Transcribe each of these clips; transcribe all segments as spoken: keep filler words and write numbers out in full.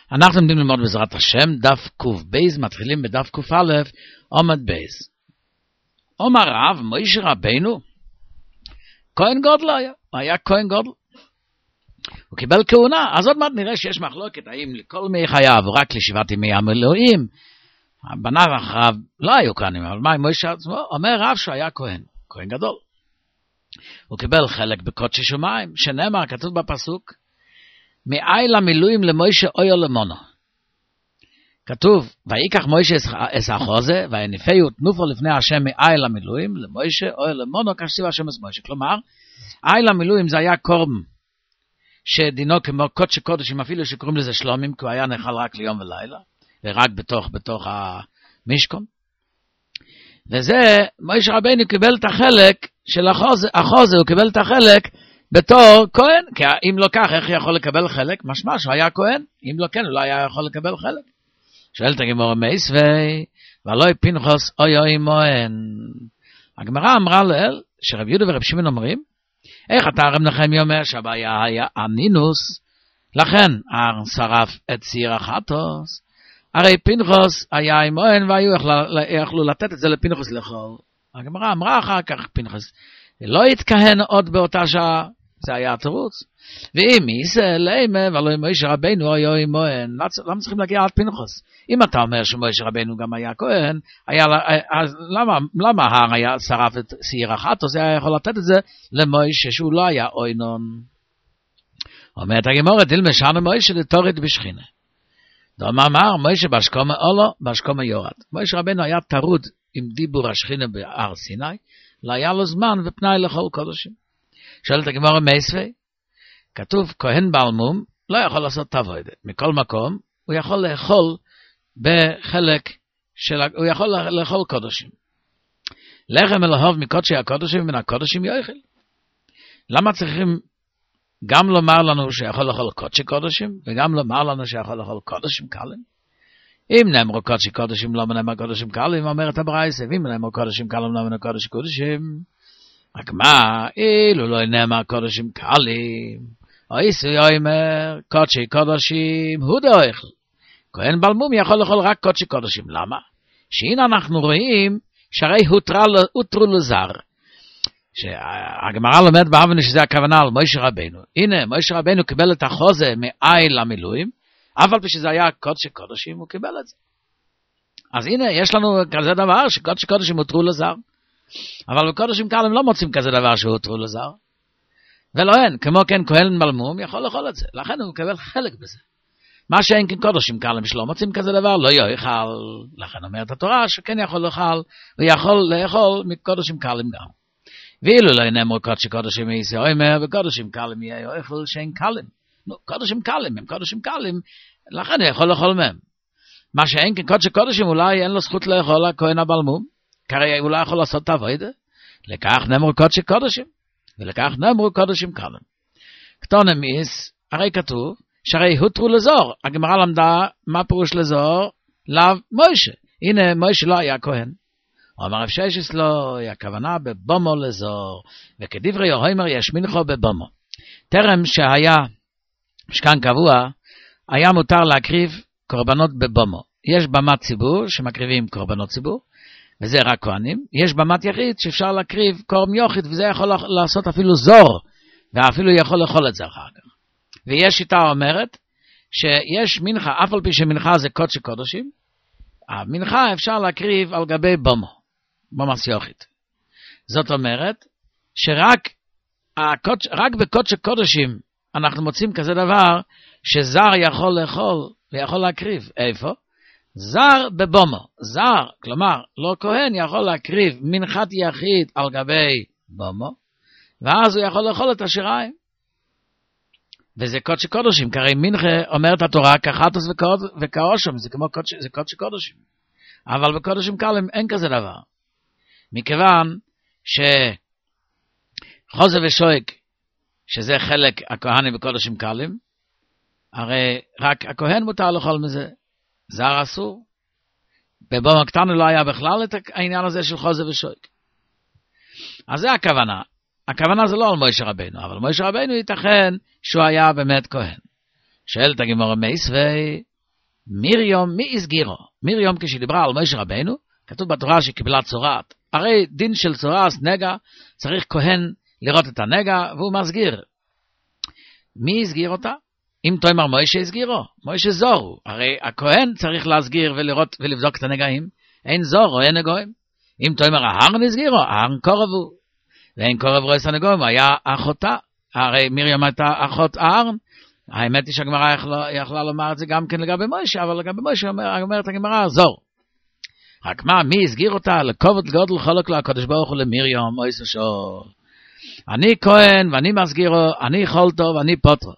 אנחנו לומדים ללמוד בעזרת השם, דף קוף בייז, מתחילים בדף קוף א', עומד בייז. אומר רב, מוישה רבינו, כהן גודל היה, היה כהן גודל. הוא קיבל כהונה, אז עוד מעט נראה שיש מחלוקת, האם לכל מי חייו, או רק לשבעת ימי המילואים, בניו אחריו לא היו כהנים, אבל מה עם מוישה עצמו? אומר רב שהיה כהן, כהן גדול. הוא קיבל חלק בקודשי שמיים, שנאמר, כתוב בפסוק, מאי למילואים למוישה אויו למונו. כתוב, ויקח מוישה את החוזה, ויניפהו תנופו לפני השם מאי למילואים, למוישה אויו למונו, כשציו השם את מוישה. כלומר, אי למילואים זה היה קורם, שדינו כמו קודשי קודשים, אפילו שקוראים לזה שלומים, כי הוא היה נאכל רק ליום ולילה, ורק בתוך, בתוך המשכון. וזה, מוישה רבינו קיבל את החלק של החוזה, החוזה הוא קיבל את החלק בתור כהן, כי אם לא כך, איך יכול לקבל חלק? משמע שהוא היה כהן, אם לא כן, הוא לא היה יכול לקבל חלק. שואלת הגמרא מייסווי, ולא פנחס אוי אוי מוהן. הגמרא אמרה לאל, שרב יהודה ורב שמעון אומרים, איך אתה רב נחמיה אומר שהבעיה היה הנינוס, לכן אהרן שרף את שעיר החטוס, הרי פנחס היה עם מוהן, והיו יכלו לתת את זה לפנחס לאכול. הגמרא אמרה אחר כך פנחס, לא התכהן עוד באותה שעה, זה היה התירוץ. ואם יישא לימה, ולא מוישה רבינו היה עם מוהן, למה צריכים להגיע עד פנחס? אם אתה אומר שמוישה רבינו גם היה כהן, היה, אז למה, למה הר היה שרף את שעיר החטוס, היה יכול לתת את זה למוישה שהוא לא היה אוינון. אומרת הגמרא, דילמה שנו מוישה לתורת בשכינה. דומה אמר, מוישה באשכומה אולו, באשכומה יורד. מוישה רבינו היה טרוד עם דיבור השכינה בהר סיני, לא היה לו זמן ופנאי לכל קודשים. שואלת הגמרא מייסווי, כתוב כהן בעל מום לא יכול לעשות עבודה. מכל מקום הוא יכול לאכול בחלק של, הוא יכול לאכול קודשים. לחם אלוהיו מקודשי הקודשים ומן הקודשים יאכל. למה צריכים גם לומר לנו שיכול לאכול קודשי קודשים וגם לומר לנו שיכול לאכול קודשים קלים? אם נאמרו קודשי קודשים לא נאמר קודשים קלים, אומרת הברייתא, ואם נאמרו קודשים קלים לא נאמר קודשי קודשים, רק מה, אילו לא נאמר קודשים קלים, או איסו יאמר קודשי קודשים הוא דאוכל. כהן בעל מום יכול לאכול רק קודשי קודשים. למה? שהנה אנחנו רואים שהרי הותרו לזר. שהגמרא לומד בהבנה שזה הכוונה על מוישה רבינו. הנה, מוישה רבינו קיבל את החוזה מאי למילואים, אף על פי שזה היה קודשי קודשים, הוא קיבל את זה. אז הנה, יש לנו כזה דבר שקודשי קודשים הותרו לזר. אבל בקודשים קלים לא מוצאים כזה דבר שהותרו לזר. ולא אין, כמו כן כהן בעל מום יכול לאכול את זה. לכן הוא מקבל חלק בזה. מה שאין כן קודשים קלים שלא מוצאים כזה דבר, לא יאכל. לכן אומרת התורה שכן יכול לאכול, הוא יכול לאכול מקודשים קלים גם. ואילו לא נאמר קודשי קודשים יעשה אומר, וקודשים קלים יהיה יאכל שאין קלים. נו, קודשים קלים הם קודשים קלים, לכן הוא יכול לאכול מהם. מה שאין כן קודשי קודשים אולי אין לו זכות לאכול הכהן הבעל מום, כי הוא לא יכול לעשות את העבודה. לכך נאמרו קודשי קודשים, ולכך נאמרו קודשים קלים. כתוב מיס, הרי כתוב, שהרי הותרו לזור. הגמרא למדה מה פירוש לזור? לאו מוישה. הנה מוישה לא היה כהן. הוא אמר רב ששת לו, הכוונה בבומו לזור, וכדברי יהוימר יש מנחו בבומו. טרם שהיה משכן קבוע, היה מותר להקריב קורבנות בבומו. יש במת ציבור שמקריבים קורבנות ציבור, וזה רק כהנים. יש במת יחיד שאפשר להקריב קורם יוחד, וזה יכול לעשות אפילו זור, ואפילו יכול לאכול את זה אחר כך. ויש שיטה אומרת, שיש מנחה, אף על פי שמנחה זה קודשי קודשים, המנחה אפשר להקריב על גבי בומו, במס יוחד. זאת אומרת, שרק הקודש, רק בקודשי קודשים, אנחנו מוצאים כזה דבר, שזר יכול לאכול, ויכול להקריב. איפה? זר בבומו, זר, כלומר, לא כהן יכול להקריב מנחת יחיד על גבי בומו, ואז הוא יכול לאכול את השיריים. וזה קודשי קודשים, כי הרי מנחה אומרת התורה, כחטוס וכאושם, זה כמו קודש, זה קודשי קודשים. אבל בקודשים קלים אין כזה דבר. מכיוון שחוזה ושואק, שזה חלק הכהנים בקודשים קלים, הרי רק הכהן מותר לאכול מזה. זר אסור. בבומו קטנו לא היה בכלל את העניין הזה של חוזה ושואק. אז זה הכוונה. הכוונה זה לא על מוישה רבינו, אבל מוישה רבינו ייתכן שהוא היה באמת כהן. שואלת הגמרא מייסווי, מרים, מי הסגירו? מרים כשדיברה על משה רבנו, כתוב בתורה שקיבלה צורת. הרי דין של צורס, נגע, צריך כהן לראות את הנגע, והוא מסגיר. מי הסגיר אותה? אם תאמר משה הסגירו, משה זורו. הרי הכהן צריך להסגיר ולראות ולבדוק את הנגעים. אין זור או אין נגועים. אם תאמר ההרן הסגירו, ההרן קורבו. ואין קורב רואה סנגויים, היה אחותה. הרי מרים הייתה אחות ההרן. האמת היא שהגמרא יכלה, יכלה לומר את זה גם כן לגבי משה, אבל לגבי משה אומרת הגמרא זור. רק מה, מי הסגיר אותה? לכובד גודל חולק לה הקדוש ברוך הוא למרים, מויס ושור. אני כהן ואני מסגירו, אני יכול טוב, אני פוטרו.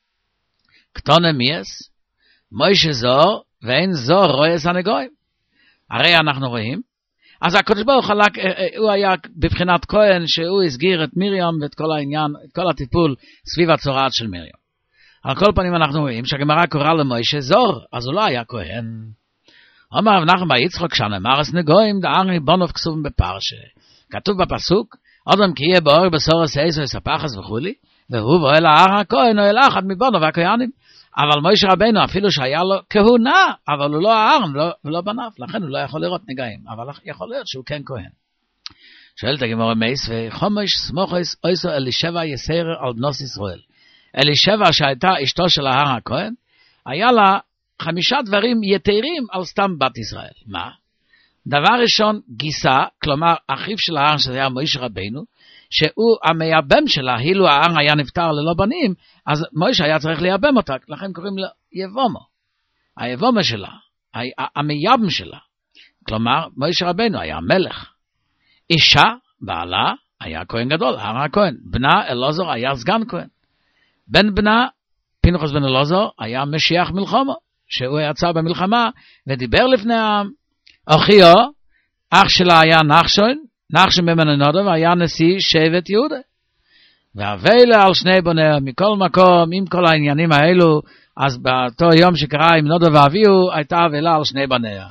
קטונה מייס, מוישה זור, ואין זור רואה סנגויים. הרי אנחנו רואים, אז הקדוש ברוך הוא, הוא היה בבחינת כהן, שהוא הסגיר את מרים ואת כל העניין, את כל הטיפול סביב הצורעת של מרים. על כל פנים אנחנו רואים שהגמרא קוראה למוישה זור, אז הוא לא היה כהן. אומר רב נחמן בר יצחק שנאמר סנגויים דארי בונוב כתוב בפרשה. כתוב בפסוק, אדם כי יהיה באור בסורס איזו יספחס וכולי, והוא ואל ההר הכהן או אל אחד מבונוב והכהנים. אבל משה רבנו אפילו שהיה לו כהונה, אבל הוא לא ההר ולא, ולא בניו, לכן הוא לא יכול לראות נגעים, אבל יכול להיות שהוא כן כהן. שואלת הגמרא מייס וחומש סמוכס אויסו אלישבע יסר על בנוס ישראל. אלישבע שהייתה אשתו של ההר הכהן, היה לה חמישה דברים יתרים על סתם בת ישראל. מה? דבר ראשון, גיסה, כלומר אחיו של ההר שזה היה משה רבנו, שהוא המייבם שלה, אילו ההר היה נפטר ללא בנים, אז משה היה צריך לייבם אותה, לכן קוראים לו יבומו. היבומו שלה, המייבם שלה. כלומר, משה רבנו היה מלך. אישה, בעלה, היה כהן גדול, ההר הכהן. בנה אלעזר היה סגן כהן. בן בנה, פנחס בן אלעזר, היה משיח מלחמה, שהוא יצא במלחמה ודיבר לפני העם. אחיו, אח שלה היה נחשון, נחשון בן מנדב היה נשיא שבט יהודה. והווילה על שני בניה, מכל מקום, עם כל העניינים האלו, אז באותו יום שקרה עם נדב ואביהו, הייתה הווילה על שני בניה.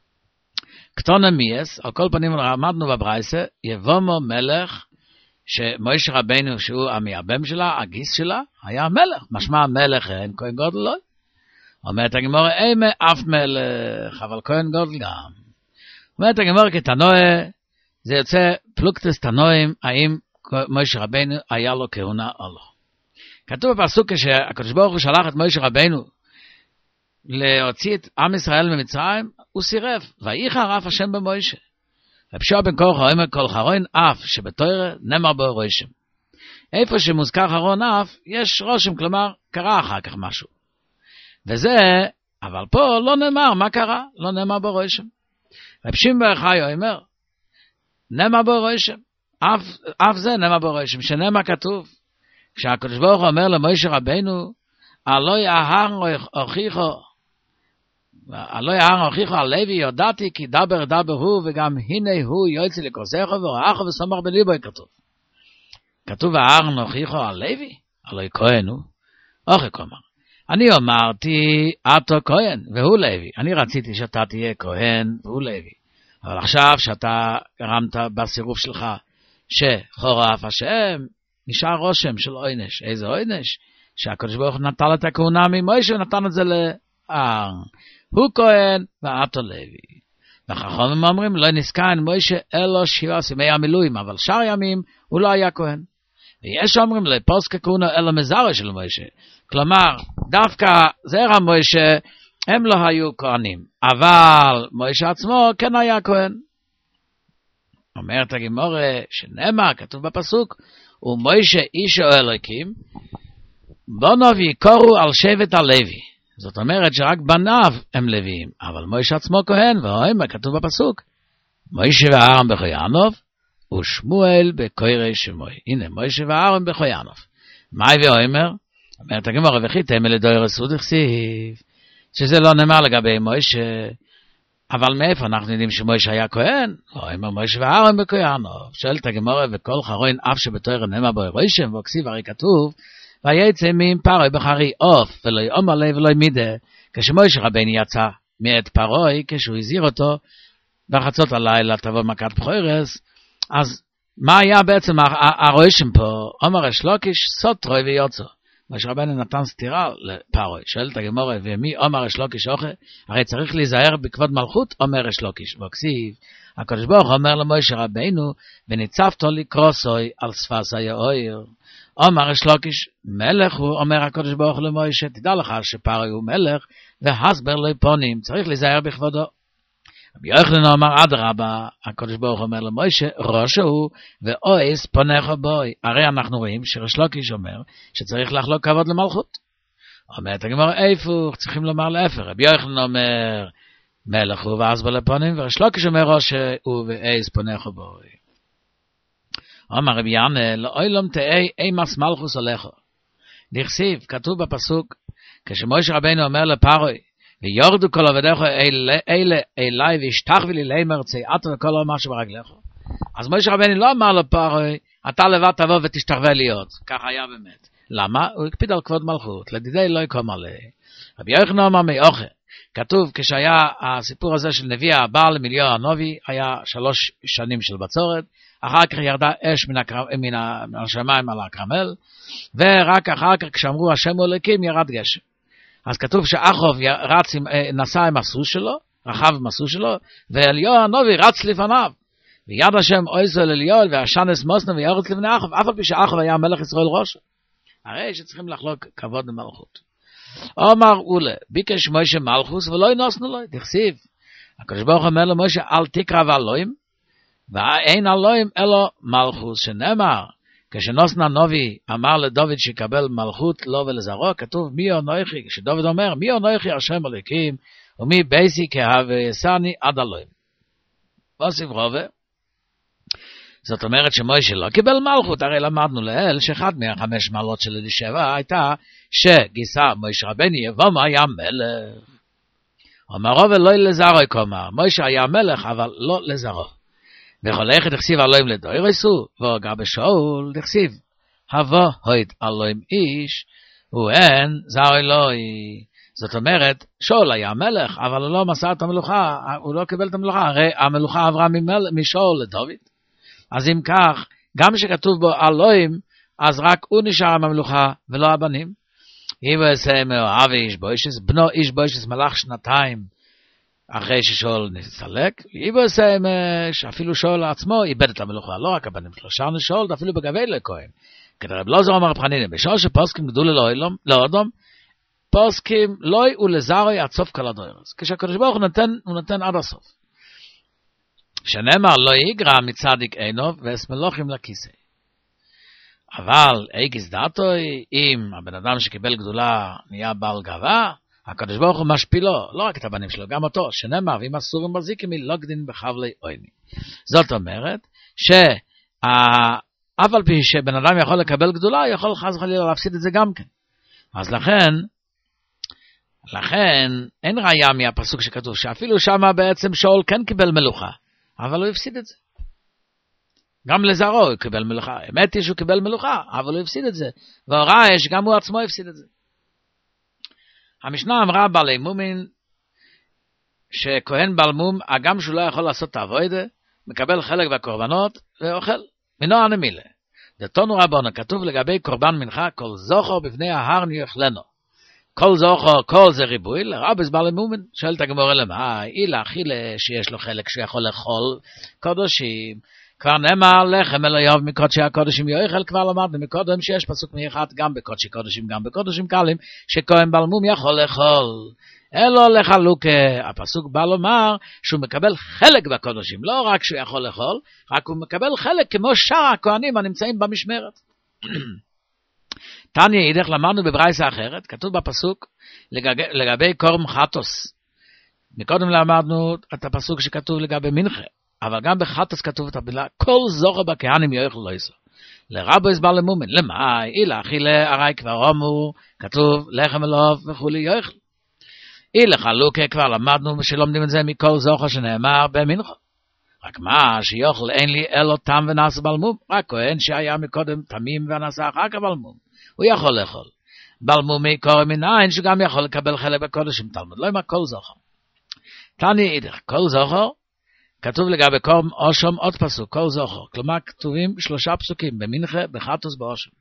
קטונה מייס, על כל פנים למדנו בברייסה, יבומו מלך, שמשה רבנו שהוא המייבם שלה, הגיס שלה, היה מלך. משמע מלך אין כהן גודל לא. אומרת הגמרא, אימה אף מלך, אבל כהן גודל גם. אומרת הגמרא כתנועה, זה יוצא פלוקטס תנועים, האם משה רבנו היה לו כהונה או לא. כתוב בפסוק כשהקדוש ברוך הוא שלח את משה רבנו להוציא את עם ישראל ממצרים, הוא סירב, ויחר אף השם במשה. רבשוע בן קורחה אומר כל חרון אף שבתורה נאמר בו רושם. איפה שמוזכר חרון אף, יש רושם, כלומר קרה אחר כך משהו. וזה, אבל פה לא נאמר מה קרה, לא נאמר בו רושם. רב שמעון בר יוחאי אומר, נאמר בו רושם, אף, אף זה נאמר בו רושם, שנאמר כתוב, כשהקדוש ברוך הוא אומר למשה רבנו, הלא יהר הוכיחו, הלא יהר הוכיחו על לוי, יודעתי כי דבר דבר הוא, וגם הנה הוא יוצא לכוסך וראך וסומך בליבו כתוב. כתוב ההר הוכיחו על לוי, הלא כהן הוא, אוכי כלומר. אני אמרתי, אתו כהן, והוא לוי. אני רציתי שאתה תהיה כהן, והוא לוי. אבל עכשיו שאתה הרמת בסירוף שלך, שחורף השם, נשאר רושם של עונש. איזה עונש? שהקדוש ברוך הוא נטל את הכהונה ממשה, ונתן את זה להר. הוא כהן, ואתו לוי. והחכמים אומרים, לא נזכן משה אלו שבעה ימי המילואים, אבל שאר ימים הוא לא היה כהן. ויש אומרים, לא פוסק כהונה אלו מזרע של משה. כלומר, דווקא זרע משה, הם לא היו כהנים, אבל משה עצמו כן היה כהן. אומרת הגמרא שנאמר, כתוב בפסוק, ומשה איש אלוקים, בנוב יקורו על שבט הלוי. זאת אומרת שרק בניו הם לוויים, אבל משה עצמו כהן, והאמר כתוב בפסוק, משה ואהרון בכהנוף, ושמואל בקורא שמוי. הנה, משה ואהרון בכהנוף. מה הביא האמר? אומרת הגמרא, וכי תמל לדור הסוד הכסיב, שזה לא נאמר לגבי משה, אבל מאיפה אנחנו יודעים שמשה היה כהן? לא, אמר משה ואהרון בכהנוף. שואלת הגמרא, וכל חרון אף שבתורה נאמר בו רושם, וכסיב הרי כתוב, ויצא מפרעה בחרי עוף, ולא יאמר ליה ולא מידה, כשמשה רבנו יצא מאת פרעה, כשהוא הזהיר אותו, בחצות הלילה תבוא מכת בכורת, אז מה היה בעצם הרושם פה? אומר ריש לקיש, סוטרוי ויוצא. משה רבנו נתן סתירה לפרעה. שואלת הגמרא, ומי אומר יש לוקיש אוכל? הרי צריך להיזהר בכבוד מלכות, אומר יש לוקיש. וכסיב, הקדוש ברוך הוא אומר למשה רבנו, וניצבת לקרוסוי על שפת היאור. אומר יש לוקיש, מלך הוא, אומר הקדוש ברוך הוא למשה, תדע לך שפרעה הוא מלך, והסבר לו פונים, צריך להיזהר בכבודו. רבי יוחנן אומר אדרבה, הקדוש ברוך הוא אומר למשה, ראש הוא ואויס פונך בוי. הרי אנחנו רואים שריש לוקיש אומר שצריך לחלוק כבוד למלכות. אומרת הגמרא איפה, צריכים לומר להפך. רבי יוחנן אומר מלך הוא ואסבר לפונים, וריש לוקיש אומר ראש הוא ואויס פונך בוי. אומר רבי ינא, לאוילום תהי אימס מלכוס עליך. דכסיב, כתוב בפסוק, כשמשה רבנו אומר לפרעה, ויורדו כל עבדיך אלה אלי וישתחוו לי לאמר צאתו וכל מה שברגליך. אז משה רבנו לא אמר לפרעה, אתה לבד תבוא ותשתחווה להיות. כך היה באמת. למה? הוא הקפיד על כבוד מלכות. לדידי לא יקום עליה. רבי יוחנן אמר מאוכל. כתוב כשהיה הסיפור הזה של נביא הבעל מיליון הנובי, היה שלוש שנים של בצורת, אחר כך ירדה אש מן, הקר... מן השמיים על הכרמל, ורק אחר כך כשאמרו השם הוא אלוקים ירד גשם. אז כתוב שאחוב רץ עם, נסע עם הסוס שלו, רחב עם הסוס שלו, ואליהו הנובי רץ לפניו. ויד השם אויסו אל אליהו, והשנס מוסנו ויורץ לפני אחוב, אף על פי שאחוב היה מלך ישראל ראש. הרי שצריכים לחלוק כבוד למלכות. אומר אולה, ביקש משה מלכוס ולא ינוסנו לו, תכסיב. הקדוש ברוך אומר למשה, אל תקרב אלוהים, ואין אלוהים אלא מלכוס, שנאמר, כשנוסנה נובי אמר לדוד שיקבל מלכות לו ולזרעו, כתוב מי אנוכי, כשדוד אומר מי אנוכי השם אלוקים, ומי בייסי כהבייסני עד אלוהים. בוסיף רובה, זאת אומרת שמשה לא קיבל מלכות, הרי למדנו לאל שאחד מהחמש מעלות של אלישבע הייתה שגיסה משה רבנו יבוא היה מלך. אומר רובה לא לזרעו כלומר, משה היה מלך אבל לא לזרעו. וכל אחד דכסיב אלוהים לדוירסו, וגם בשאול דכסיב, הבא הויד אלוהים איש, ואין זר אלוהי. זאת אומרת, שאול היה מלך, אבל הוא לא מסר את המלוכה, הוא לא קיבל את המלוכה, הרי המלוכה עברה משאול לדוד. אז אם כך, גם שכתוב בו אלוהים, אז רק הוא נשאר עם המלוכה, ולא הבנים. אם הוא עושה מאוהב איש בוישס, בנו איש בוישס מלך שנתיים, אחרי ששאול נסתלק, אפילו שאול עצמו איבד את המלוכה, לא רק הבנים שלו, שרנו שאול אפילו בגבי לכהן. כדי רב לא זו אמר פחנינים, בשאול שפוסקים גדול לא אדום, פוסקים לוי ולזרוי עד סוף כל הדוירס. כשהקדוש ברוך הוא נותן, הוא נותן עד הסוף. שנאמר לא יגרע מצדיק עינו ואסמלוכים לכיסא. אבל איגיס דעתוי, אם הבן אדם שקיבל גדולה נהיה בעל גאווה, הקדוש ברוך הוא משפילו, לא רק את הבנים שלו, גם אותו, שנאמר, ואם אסורים בזיקים, לא גדין בחבלי עויני. זאת אומרת, שאף על פי שבן אדם יכול לקבל גדולה, יכול חס וחלילה להפסיד את זה גם כן. אז לכן, לכן, אין ראיה מהפסוק שכתוב, שאפילו שמה בעצם שאול כן קיבל מלוכה, אבל הוא הפסיד את זה. גם לזרעו הוא קיבל מלוכה, האמת היא שהוא קיבל מלוכה, אבל הוא הפסיד את זה. והראה שגם הוא עצמו הפסיד את זה. המשנה אמרה בעלי מומין, שכהן בעל מום, הגם שהוא לא יכול לעשות את העבודה, מקבל חלק בקורבנות, ואוכל. מינו הנמילה. דתונו רבנו, כתוב לגבי קורבן מנחה, כל זוכר בפני ההר יאכלנו. כל זוכר, כל זה ריבוי, לרבס בעלי מומין, שואלת הגמרא למה, אילה אכילה שיש לו חלק שיכול לאכול קודשים, כבר נאמר לחם אלא יאהב מקודשי הקודשים יאכל, כבר למדנו מקודם שיש פסוק מיוחד גם בקודשי קודשים, גם בקודשים קלים, שכהן בעל מום יכול לאכול. אלו לחלוקה, הפסוק בא לומר שהוא מקבל חלק בקודשים, לא רק שהוא יכול לאכול, רק הוא מקבל חלק כמו שאר הכהנים הנמצאים במשמרת. תניא אידך למדנו בברייסה אחרת, כתוב בפסוק לגבי, לגבי קורם חטוס. מקודם למדנו את הפסוק שכתוב לגבי מנחה, אבל גם בחטוס כתוב את המילה, כל זוכר בכהנים יאכל לא יסו. לרבו הסבר למומן, למה? אילה אכילה הרי כבר אמור, כתוב לחם אלוף וכולי יאכל. אילה חלוקה כבר למדנו שלומדים את זה מכל זוכר שנאמר במנחה. רק מה שיוכל אין לי אלו תם ונעשה בלמום, רק כהן שהיה מקודם תמים ונעשה אחר כך בלמום, הוא יכול לאכול. בלמומי קורא מנין שגם יכול לקבל חלק בקודשים תלמוד, לא עם כל זוכר. תניא אידך, כל זוכר, כתוב לגבי קורם אושם עוד פסוק, כל זוכר, כלומר כתובים שלושה פסוקים, במנחה, בחטוס, באושם.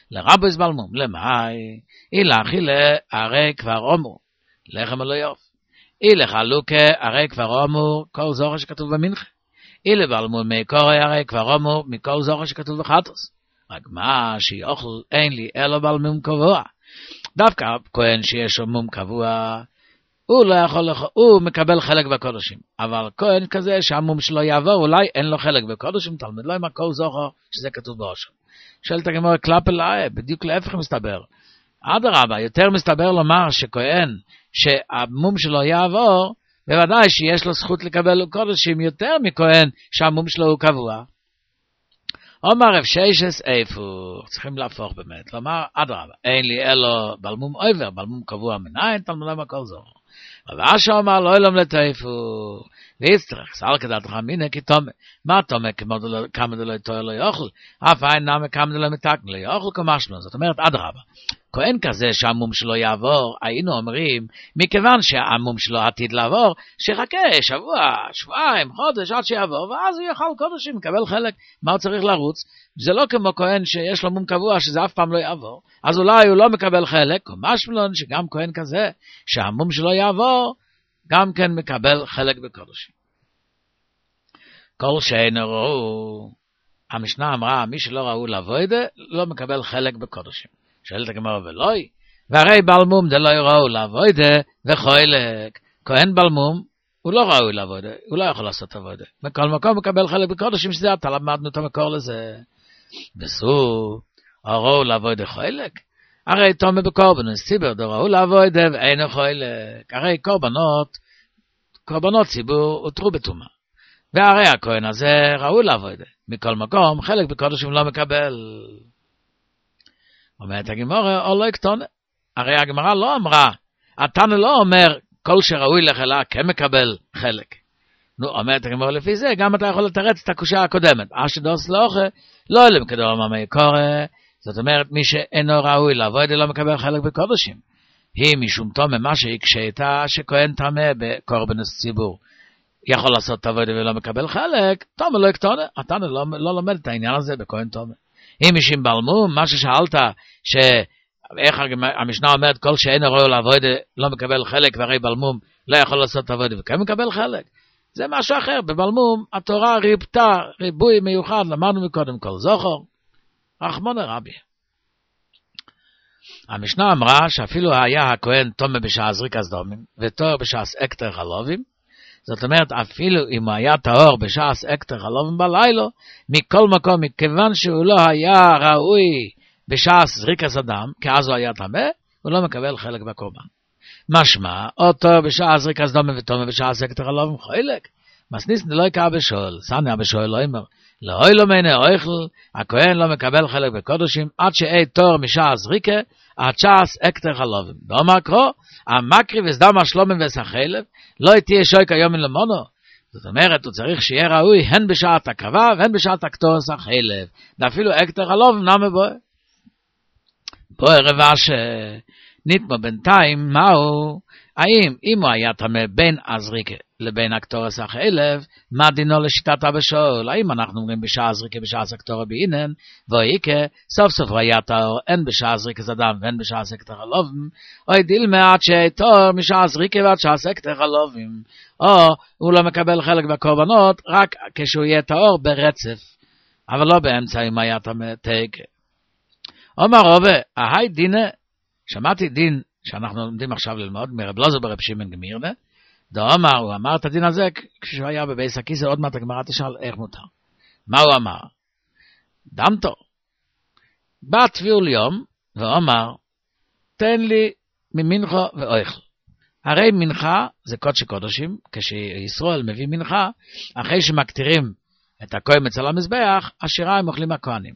לרבוס בלמום, למאי, אילך אילה, הרי כבר אמור, לחם לא יוף. אילך חלוקה, הרי כבר אמור, כל זוכר שכתוב במנחה. אילה בלמום מקורי, הרי כבר אמור, מכל זוכר שכתוב בחטוס. רק מה שיוכל אין לי אלו בלמום קבוע. דווקא כהן שיש לו מום קבוע, הוא לא יכול, הוא מקבל חלק בקודשים. אבל כהן כזה שהמום שלו יעבור, אולי אין לו חלק בקודשים, תלמיד לא עם הכל זוכר שזה כתוב באושר. שואלת הגמרא קלאפ אליי, בדיוק להפך מסתבר. אדרבה, יותר מסתבר לומר שכהן שהמום שלו יעבור, בוודאי שיש לו זכות לקבל קודשים יותר מכהן שהמום שלו הוא קבוע. אומר רב שיישס איפה, צריכים להפוך באמת, לומר אדרבה, אין לי אלו בלמום עובר, בלמום קבוע מנין, תלמיד לא עם הכל זוכר. אבל אשר אומר לא אלום לטייפו, ויצטרך, סל כדתך מיני כי תומה. מה תומה כמה דלו יתואר לא יאכל? אף אין נמה כמה דלו מתקן לא יאכל כמשמע. זאת אומרת, אדרבה. כהן כזה שהמום שלו יעבור, היינו אומרים, מכיוון שהמום שלו עתיד לעבור, שחכה שבוע, שבועיים, חודש, עד שיעבור, ואז הוא יאכל קודשים, מקבל חלק, מה הוא צריך לרוץ? זה לא כמו כהן שיש לו מום קבוע, שזה אף פעם לא יעבור, אז אולי הוא לא מקבל חלק, משמלון שגם כהן כזה, שהמום שלו יעבור, גם כן מקבל חלק בקודשים. כל שאינו ראו, המשנה אמרה, מי שלא ראו לעבודה, לא מקבל חלק בקודשים. שואלת הגמרא ולוי, והרי בלמום דלא ראו לעבודה וחילק. כהן בלמום, הוא לא ראוי לעבודה, הוא לא יכול לעשות עבודה. בכל מקום מקבל חלק בקודשים, שזה אתה למדנו את המקור לזה. בסוף, ראו לעבודה חילק. הרי תומה בקורבנות, ציבור דו ראו לעבודה ואינו חילק. הרי קורבנות, קורבנות ציבור הותרו בתומה. והרי הכהן הזה ראו לעבודה. מכל מקום, חלק בקודשים לא מקבל. אומרת הגמרא, או לא יקטונה. הרי הגמרא לא אמרה, התנא לא אומר, כל שראוי לחלה כן מקבל חלק. נו, אומרת הגמרא לפי זה, גם אתה יכול לתרץ את הקושיה הקודמת. אשדוס לא אוכל, לא אלם כדור ממי קורא. זאת אומרת, מי שאינו ראוי לעבוד, לא מקבל חלק בקודשים. היא משום תומה, מה שהקשתה, שכהן תמה בקורבנס ציבור. יכול לעשות עבודה ולא מקבל חלק, תומה לא יקטונה. התנא לא, לא לומד את העניין הזה בכהן תומה. אם משם בלמום, מה ששאלת, שאיך המשנה אומרת, כל שאין ראוי לעבוד לא מקבל חלק, והרי בלמום לא יכול לעשות עבוד, וכן מקבל חלק. זה משהו אחר, בבלמום התורה ריבתה, ריבוי מיוחד, למדנו מקודם כל זוכר, רחמנא רבי. המשנה אמרה, שאפילו היה הכהן תומה בשעה זריקת דמים, וטהור בשעה אקטר חלובים, זאת אומרת, אפילו אם הוא היה טהור בשעס אקטר חלובים בלילה, מכל מקום, מכיוון שהוא לא היה ראוי בשעס זריקת הדם, כי אז הוא היה טמא, הוא לא מקבל חלק בקורבן. משמע, או טהור בשעס זריקת דם ותומה בשעס אקטר חלובים חילק, מסניס לא יקע בשואל, סני בשואל לא אומר, לא לא מנה אוכל, הכהן לא מקבל חלק בקודשים, עד שאי טהור משעס זריקה, עד שעס אקטר חלובים. ואומר קרוא, המקריב וסדם השלומים וסחלב, לא תהיה שויקה יומן למונו. זאת אומרת, הוא צריך שיהיה ראוי הן בשעת הקרבה והן בשעת הקטור סחלב. ואפילו אקטר חלובים נמה בו. פה רבע שנתמו בינתיים, מהו? האם אם הוא היה תמה בין הזריקה לבין הקטור סחלב, מה דינו לשיטת הבשול? האם אנחנו אומרים בשעה זריקה בשעה הקטור באינן, ואיקה, סוף סוף היה טהור, אין בשעה זריקה זדם ואין בשעה אקטר חלובים, או ידיל מעט שהטהור משעה זריקה ועד שעה אקטר חלובים, או הוא לא מקבל חלק בקורבנות, רק כשהוא יהיה טהור ברצף, אבל לא באמצע אם היה תמה תיקה. אומר רובה, ההי דינה, שמעתי דין, שאנחנו לומדים עכשיו ללמוד, מרב לוזר ברב שמעון גמירנה, דו אמר, הוא אמר את הדין הזה, כשהוא היה בבייס הכיסא, עוד מעט הגמרא תשאל איך מותר. מה הוא אמר? דמתו. בא תביאו ליום, ואומר, תן לי ממנחה ואוכל. הרי מנחה זה קודש קודשים, כשישראל מביא מנחה, אחרי שמקטירים את הכהן אצל המזבח, השירה הם אוכלים הכהנים.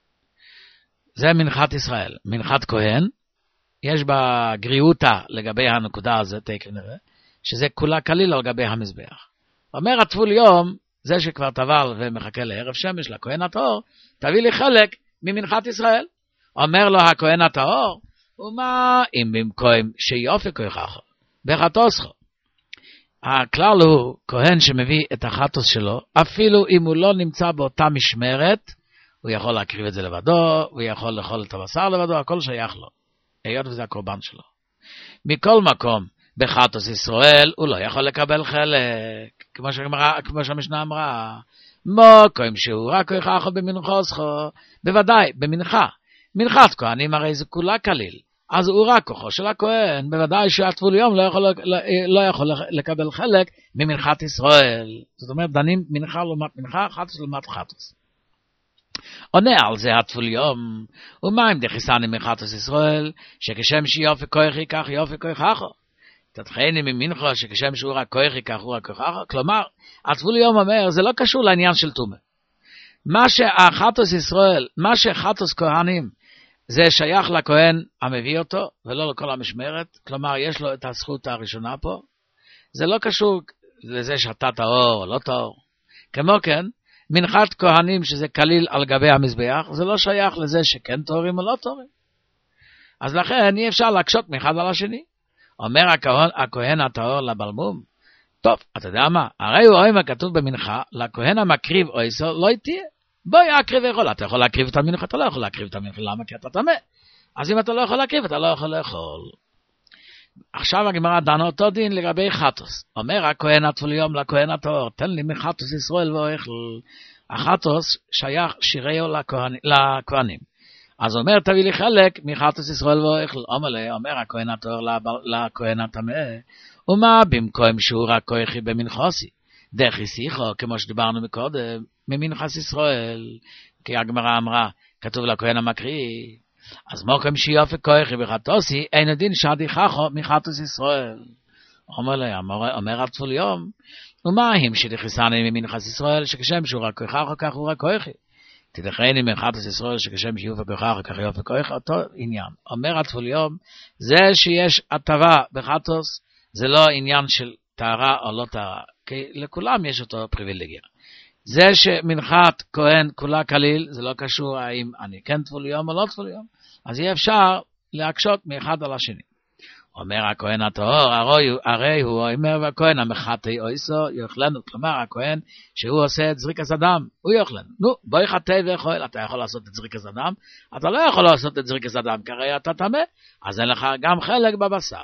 זה מנחת ישראל. מנחת כהן, יש בה גריעותה לגבי הנקודה הזאת, כנראה, שזה כולה כליל על גבי המזבח. אומר הטבול יום, זה שכבר טבל ומחכה לערב שמש, לכהן הטהור, תביא לי חלק ממנחת ישראל. אומר לו הכהן הטהור, ומה אם במקום שיופי כוחך, בחטוסך. הכלל הוא, כהן שמביא את החטוס שלו, אפילו אם הוא לא נמצא באותה משמרת, הוא יכול להקריב את זה לבדו, הוא יכול לאכול את הבשר לבדו, הכל שייך לו. היות וזה הקורבן שלו. מכל מקום, בחטוס ישראל, הוא לא יכול לקבל חלק, כמו שהגמרא, כמו שהמשנה אמרה, מוקם שהוא רק כוחו במנחוסכו, בוודאי, במנחה. מנחת כהנים הרי זה כולה כליל, אז הוא רק כוחו של הכהן, בוודאי שהטבול יום לא יכול, לא, לא יכול לקבל חלק ממנחת ישראל. זאת אומרת, דנים מנחה לעומת מנחה, חטוס לעומת חטוס. עונה על זה הטבול יום, ומה אם דחיסני מחטוס ישראל, שכשם שיופי כוחי כך יופי כוחך? תתחייני ממנחו שכשם שהוא רק כוחי כך הוא רק כוחך? כלומר, הטבול יום אומר, זה לא קשור לעניין של תומה. מה שהחטוס ישראל, מה שחטוס כהנים, זה שייך לכהן המביא אותו, ולא לכל המשמרת, כלומר יש לו את הזכות הראשונה פה, זה לא קשור לזה שאתה טהור או לא טהור. כמו כן, מנחת כהנים שזה כליל על גבי המזבח, זה לא שייך לזה שכן טהורים או לא טהורים. אז לכן אי אפשר להקשות מאחד על השני. אומר הכהן, הכהן הטהור לבלמום, טוב, אתה יודע מה, הרי הוא רואה מה כתוב במנחה, לכהן המקריב או איסור לא תהיה. בואי אקריב יכול, אתה יכול להקריב את המנחה, אתה לא יכול להקריב את המנחה, למה? כי אתה טמא. אז אם אתה לא יכול להקריב, אתה לא יכול לאכול. עכשיו הגמרא דנה אותו דין לגבי חטוס. אומר הכהן הטבול יום לכהן הטהור, תן לי מחטוס ישראל ואוכל. החטוס שייך שיריו לכהנים. אז אומר תביא לי חלק מחטוס ישראל ואוכל. אומר לי, אומר הכהן הטהור לכהן הטמא, ומה במקום שהוא רק כוחי במנחוסי? דחי שיחו, כמו שדיברנו מקודם, ממנחס ישראל, כי הגמרא אמרה, כתוב לכהן המקריב. אז מוקם שיופי כוחי בחטוסי, אין הדין שדיחךו מחטוס ישראל. אומר לי, אומר הטבול יום, ומה אם שדחיסני ממנחס ישראל, שכשם שהוא רק כוחך, כך הוא רק כוחי. תדחני מחטוס ישראל, שכשם שיופי כוחך, כך יופי כוחך, אותו עניין. אומר הטבול יום, זה שיש הטבה בחטוס, זה לא עניין של טהרה או לא טהרה, כי לכולם יש אותו פריבילגיה. זה שמנחת כהן כולה כליל, זה לא קשור האם אני כן טבול יום או לא טבול יום, אז יהיה אפשר להקשות מאחד על השני. אומר הכהן הטהור, הרי הוא אומר והכהן המחטא אויסו יאכלנו, כלומר הכהן שהוא עושה את זריקת הדם, הוא יאכלנו. נו, בואי חטא ואכול, אתה יכול לעשות את זריקת הדם, אתה לא יכול לעשות את זריקת הדם, כי הרי אתה טמא, אז אין לך גם חלק בבשר.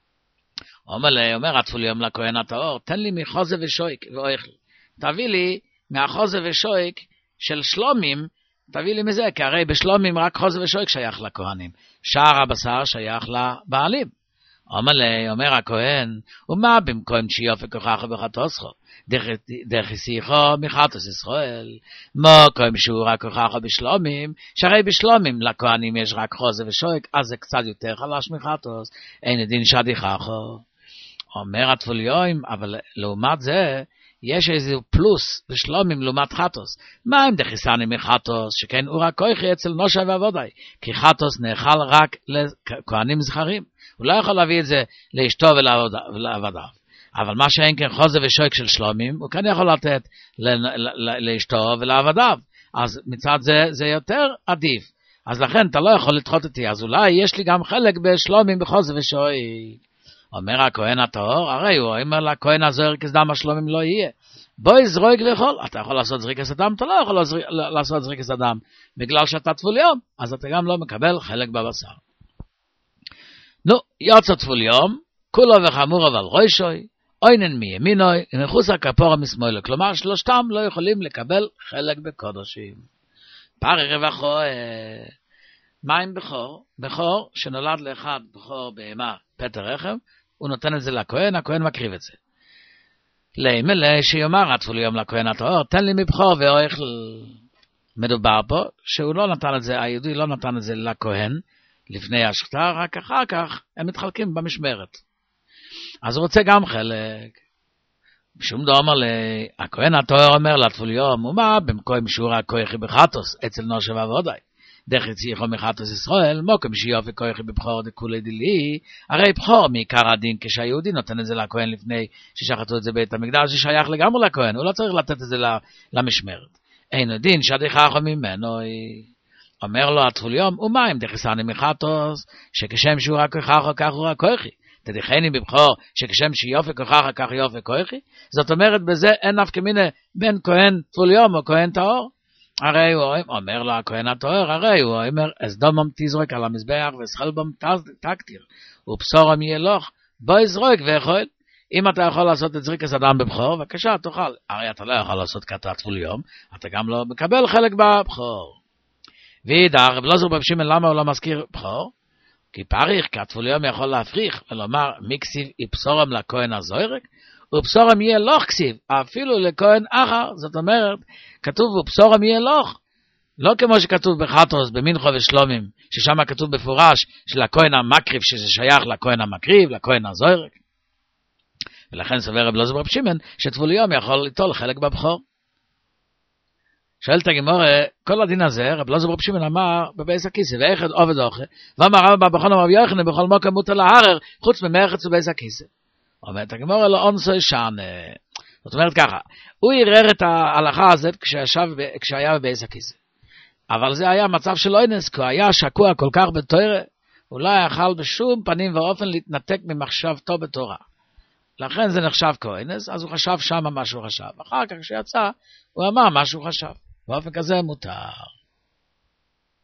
אומר לי, אומר הטבול יום לכהן הטהור, תן לי מחוזה ושויק ואוכל. תביא לי מהחוזה ושויק של שלומים, תביא לי מזה, כי הרי בשלומים רק חוזה ושויק שייך לכהנים. שאר הבשר שייך לבעלים. אומר לי, אומר הכהן, ומה במקום שיופי כוחך בחטוסכו? דחי שיחו מחטוס ישראל. מוקם שהוא רק כוחך בשלומים, שהרי בשלומים לכהנים יש רק חוזה ושויק, אז זה קצת יותר חלש מחטוס. אין הדין שדיחךו. אומר הטבול יום, אבל לעומת זה, יש איזה פלוס בשלומים לעומת חטוס. מה אם דחיסני מחטוס, שכן הוא רק כוחי אצל נושה ועבודי, כי חטוס נאכל רק לכהנים זכרים. הוא לא יכול להביא את זה לאשתו ולעבדיו. אבל מה שאין כן חוזה ושויק של שלומים, הוא כן יכול לתת לאשתו ולעבדיו. אז מצד זה, זה יותר עדיף. אז לכן אתה לא יכול לדחות אותי. אז אולי יש לי גם חלק בשלומים בחוזה ושויק. אומר הכהן הטהור, הרי הוא אומר לכהן הזוהר כסדם השלומים לא יהיה. בואי זרוק ואכול, אתה יכול לעשות זריקת הדם, אתה לא יכול לעשות זריקת הדם, בגלל שאתה טבול יום, אז אתה גם לא מקבל חלק בבשר. נו, יוצא טבול יום, כולו וחמור אבל רוישוי, אוינן מימינוי, ומחוס הכפורה משמאלו, כלומר שלושתם לא יכולים לקבל חלק בקודשים. פרי רווחו, מה עם בכור? בכור שנולד לאחד, בכור בהמה, פטר רחם, הוא נותן את זה לכהן, הכהן מקריב את זה. לימלה שיאמר הטבול יום לכהן הטהור, תן לי מבכור ואוכל. מדובר פה שהוא לא נתן את זה, היהודי לא נתן את זה לכהן, לפני השחטה, רק אחר כך הם מתחלקים במשמרת. אז הוא רוצה גם חלק. שום דבר אומר לי, הכהן הטהור אומר לטבול יום, ומה במקום שיעור הכוחי בחטוס, אצל נושה ועבודי. דחי שיחו מחטוס ישראל, מוקם שיופי כוחי בבחור דכולי דילי, הרי בחור מעיקר הדין כשהיהודי נותן את זה לכהן לפני ששחטו את זה בית המקדש, ששייך לגמרי לכהן, הוא לא צריך לתת את זה למשמרת. אין הדין שדיחךו ממנו, אומר לו הטבול יום, ומה אם דחיסני מחטוס, שכשם שהוא רק כוחך כך הוא רק כוחי, תדיחני בבחור שכשם שיופי כוחך כך יופי כוחי, זאת אומרת בזה אין נפקא מינה בין כהן טבול יום או כהן טהור, הרי הוא אומר לו הכהן הטהור, הרי הוא אומר, אז דומם תזרוק על המזבח וסחלבם תקטיר, ובשורם ילוך, בוא יזרוק ואכול. אם אתה יכול לעשות את זריקת אדם בבחור, בבקשה, תאכל. הרי אתה לא יכול לעשות כתב יום, אתה גם לא מקבל חלק בבחור. וידע, רב אלעזר ברב שמעון, למה הוא לא מזכיר בחור? כי פריך, כתב יום יכול להפריך, ולומר, מי כסיב יבשורם לכהן הזוירק, ובשורם יהיה לוך כסיב, אפילו לכהן אחר, זאת אומרת, כתוב ובשורם יהיה לוך, לא כמו שכתוב בחטרוס, במנחו ושלומים, ששם כתוב בפורש, של הכהן המקריב, שזה שייך לכהן המקריב, לכהן הזוירק. ולכן סובר רב אלעזר ברב שמעון, שטבול יום יכול ליטול חלק בבחור. שואלת הגמרא, כל הדין הזה, רב אלעזר ברב שמעון אמר בבייס הכיסא, ואחד עובד אוכל, ואמר רב בכל רב יוחנן, בכל מקום מותר לערער, חוץ ממרחץ ובייס הכיסא. אומרת הגמרא לא אונסוי שנה. זאת אומרת ככה, הוא ערער את ההלכה הזאת כשישב, כשהיה בבייס הכיסא. אבל זה היה מצב של אונס, כי הוא היה שקוע כל כך בתורה, הוא לא יכל בשום פנים ואופן להתנתק ממחשבתו בתורה. לכן זה נחשב כאונס, אז הוא חשב שם מה שהוא חשב. אחר כך כשיצא, הוא אמר מה שהוא חשב. באופן כזה מותר.